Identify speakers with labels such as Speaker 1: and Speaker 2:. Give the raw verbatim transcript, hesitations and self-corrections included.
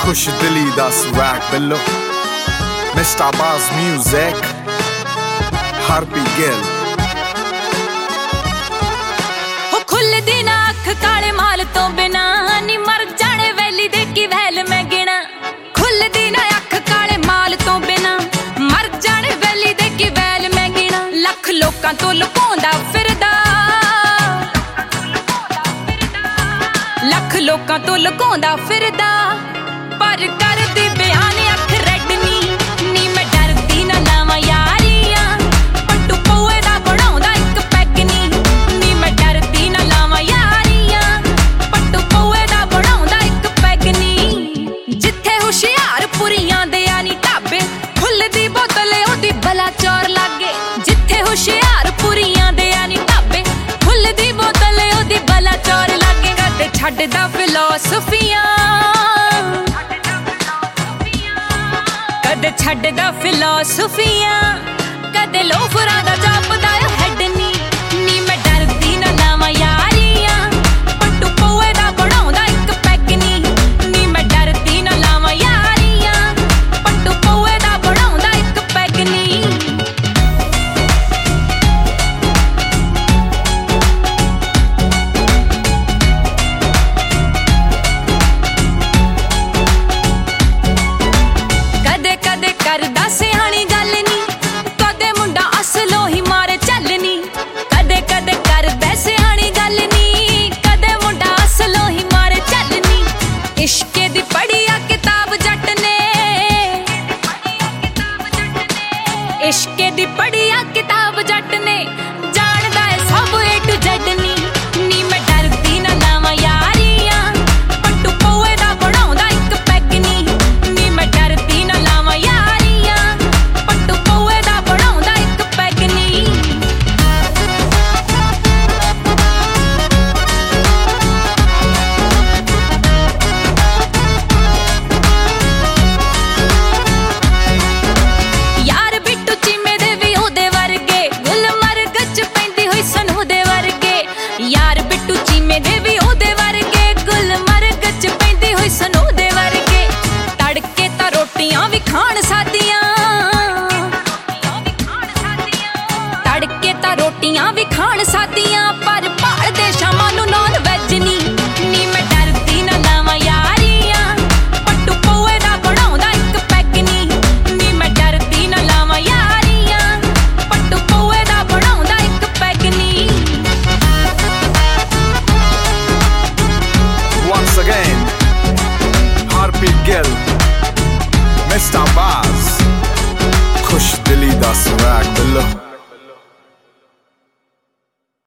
Speaker 1: खुश दिली दा स्वैग बिल्लो मिस्टर बाज म्यूजिक हार्पी गिल
Speaker 2: हो खुल दी ना अख काले माल तो बिना नी मर जाने वैली दे की वैल मैं गिना खुल दी ना अख काले माल तो बिना मर जाने वैली दे की वैल मैं गिना लख लोकां तो लुकाउंदा फिरदा लख लोकां तो लुकाउंदा फिरदा पर कर दी बयान अख रेड नी नी मैं डरदी ना लावां यारियां पट्टू पौए दा बनाउंदा इक पैग नी नी मैं डरदी ना लावां यारियां पट्टू पौए दा बनाउंदा इक पैग नी जिथे हुशियार पुरियां दे आनी ढाबे खुलदी बोतल ओदी बला चोर लागे जिथे हुशियार पुरियां दे आनी ढाबे खुलदी बोतल ओदी बला चोर लागे कदे छड्डदा फिलोसफियां कदे छड्डदा फिलोसफियां कदे लोफरां दा जापदा हैड नी नी मैं डरदी ना लावां यारियां पट्टू पौए दा बनाउंदा इक पैग नी नी मैं डरदी ना लावां यारियां पट्टू पौए दा बनाउंदा इक पैग नी करदा सियाणी गल नी कदे मुंडा असलो ही मारे चलनी कदे कदे करदा सियाणी गल नी कदे मुंडा असलो ही मारे चलनी इश्के दी पढ़िया किताब जट ने इश्के दी पढ़िया किताब जट ने जानदा है सब ए टू जेड नी नी मैं डरदी ना लावां यारियां पट्टू पौए दा बनाउंदा इक पैग नी नी मैं डरदी ना लावां यार बिट्टू चीमे दे भी ओदे वर्गे गुलमर्ग च पैंदी होई सनू दे वर्गे तड़के तां रोटियां भी खाण सादियां तड़के तां रोटियां भी खाण सादियां पर भाल दे शामां नूं नॉन वेज नी नी मैं डरदी ना लावां यारियां पट्टू पौए दा बनाउंदा इक पैग नी नी मैं डरदी ना लावां यारियां पट्टू पौए दा बनाउंदा इक पैग नी
Speaker 1: Once again, Harpy Gill, Mister Baz, Kush Dili da swag, billo.